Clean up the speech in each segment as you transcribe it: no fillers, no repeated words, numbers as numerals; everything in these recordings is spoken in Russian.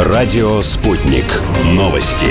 Радио «Спутник». Новости.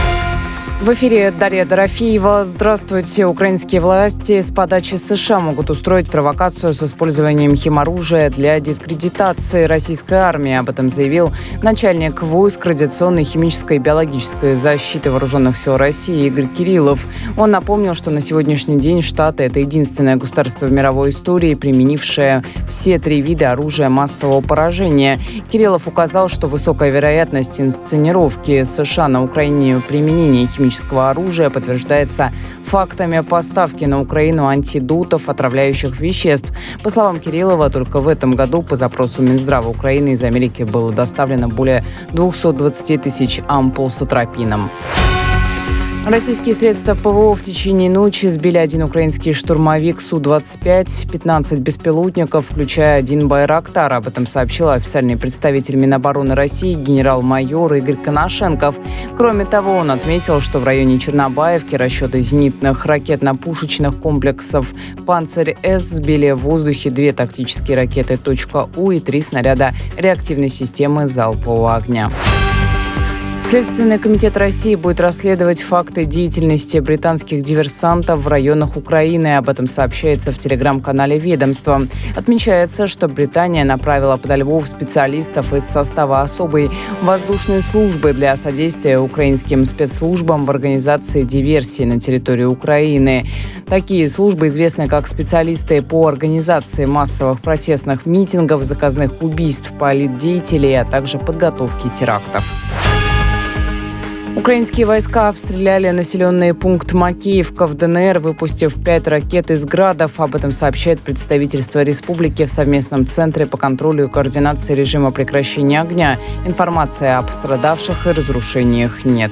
В эфире Дарья Дорофеева. Здравствуйте. Украинские власти с подачи США могут устроить провокацию с использованием химоружия для дискредитации российской армии. Об этом заявил начальник войск радиационной, химической и биологической защиты вооруженных сил России Игорь Кириллов. Он напомнил, что на сегодняшний день Штаты – это единственное государство в мировой истории, применившее все 3 вида оружия массового поражения. Кириллов указал, что высокая вероятность инсценировки США на Украине применения химического оружия подтверждается фактами поставки на Украину антидотов, отравляющих веществ. По словам Кириллова, только в этом году по запросу Минздрава Украины из Америки было доставлено более 220 тысяч ампул с атропином. Российские средства ПВО в течение ночи сбили 1 украинский штурмовик Су-25, 15 беспилотников, включая 1 Байрактар. Об этом сообщил официальный представитель Минобороны России генерал-майор Игорь Коношенков. Кроме того, он отметил, что в районе Чернобаевки расчеты зенитных ракетно-пушечных комплексов «Панцирь-С» сбили в воздухе 2 тактические ракеты «У» и 3 снаряда реактивной системы залпового огня. Следственный комитет России будет расследовать факты деятельности британских диверсантов в районах Украины. Об этом сообщается в телеграм-канале ведомства. Отмечается, что Британия направила подо Львов специалистов из состава особой воздушной службы для содействия украинским спецслужбам в организации диверсии на территории Украины. Такие службы известны как специалисты по организации массовых протестных митингов, заказных убийств политдеятелей, а также подготовке терактов. Украинские войска обстреляли населенный пункт Макеевка в ДНР, выпустив 5 ракет из «Градов». Об этом сообщает представительство республики в совместном центре по контролю и координации режима прекращения огня. Информации о пострадавших и разрушениях нет.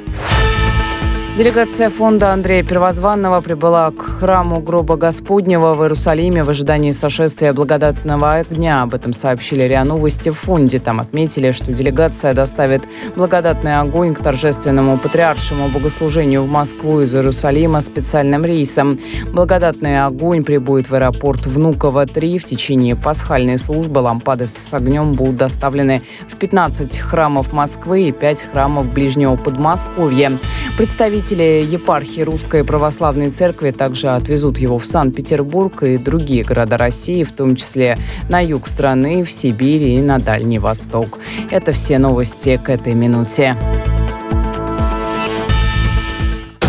Делегация фонда Андрея Первозванного прибыла к храму Гроба Господнего в Иерусалиме в ожидании сошествия благодатного огня. Об этом сообщили РИА Новости в фонде. Там отметили, что делегация доставит благодатный огонь к торжественному патриаршему богослужению в Москву из Иерусалима специальным рейсом. Благодатный огонь прибудет в аэропорт Внуково-3. В течение пасхальной службы лампады с огнем будут доставлены в 15 храмов Москвы и 5 храмов Ближнего Подмосковья. Представители епархии Русской Православной Церкви также отвезут его в Санкт-Петербург и другие города России, в том числе на юг страны, в Сибирь и на Дальний Восток. Это все новости к этой минуте.